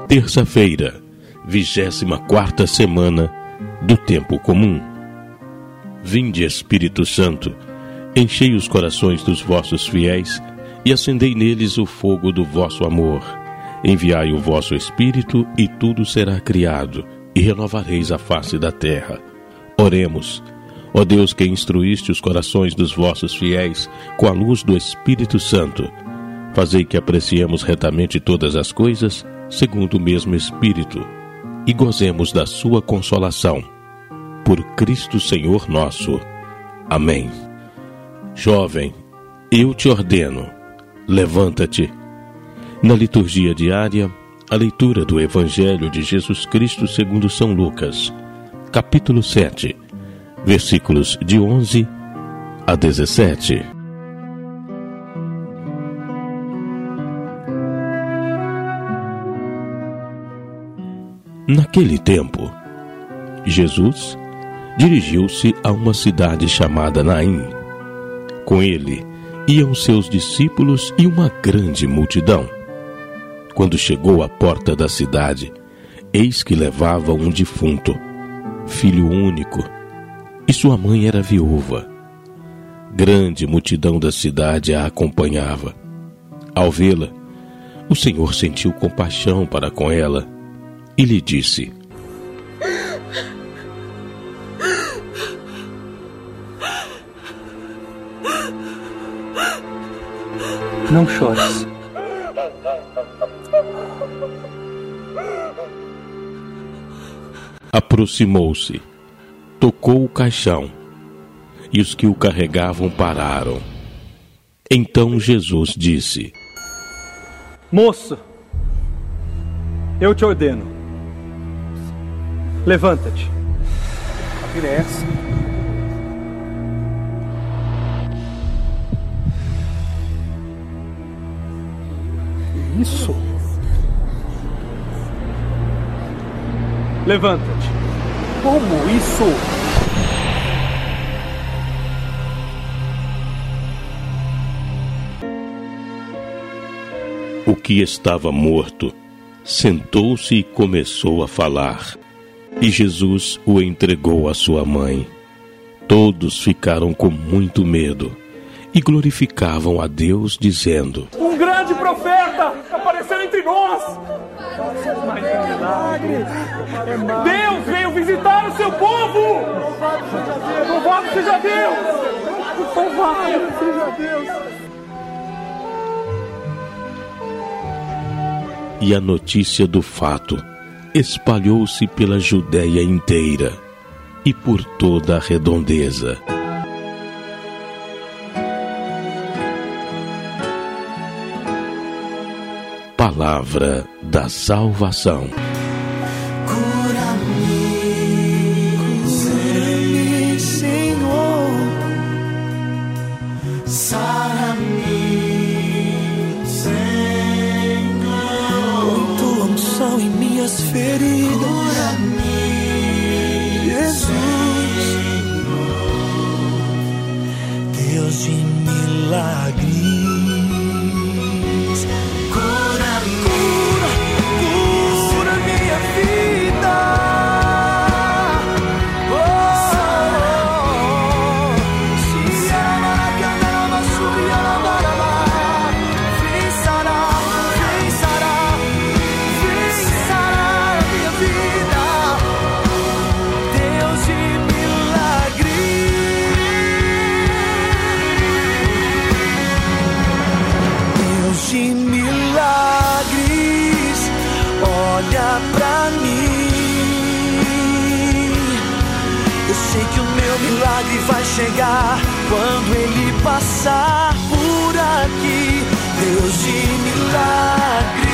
Terça-feira, 24ª semana do tempo comum. Vinde, Espírito Santo, enchei os corações dos vossos fiéis e acendei neles o fogo do vosso amor. Enviai o vosso Espírito e tudo será criado, e renovareis a face da terra. Oremos. Ó Deus, que instruíste os corações dos vossos fiéis com a luz do Espírito Santo, fazei que apreciemos retamente todas as coisas, segundo o mesmo Espírito, e gozemos da sua consolação. Por Cristo Senhor nosso. Amém. Jovem, eu te ordeno, levanta-te. Na liturgia diária, a leitura do Evangelho de Jesus Cristo segundo São Lucas, capítulo 7, versículos de 11 a 17. Naquele tempo, Jesus dirigiu-se a uma cidade chamada Naim. Com ele iam seus discípulos e uma grande multidão. Quando chegou à porta da cidade, eis que levava um defunto, filho único, e sua mãe era viúva. Grande multidão da cidade a acompanhava. Ao vê-la, o Senhor sentiu compaixão para com ela e lhe disse: não chores. Aproximou-se, tocou o caixão, e os que o carregavam pararam. Então Jesus disse: Moço, eu te ordeno, levanta-te. A filha é essa? Isso? Levanta-te. Como isso? O que estava morto sentou-se e começou a falar, e Jesus o entregou à sua mãe. Todos ficaram com muito medo e glorificavam a Deus, dizendo: Um grande profeta apareceu entre nós! Deus veio visitar o seu povo! Louvado seja Deus! Louvado seja Deus! E a notícia do fato espalhou-se pela Judéia inteira e por toda a redondeza. Palavra da salvação. Cura-me, Senhor, sara-me, Senhor, tua unção em minhas feridas, cura-me, Jesus, Deus de milagres. Olha pra mim, eu sei que o meu milagre vai chegar quando ele passar por aqui. Deus de milagre.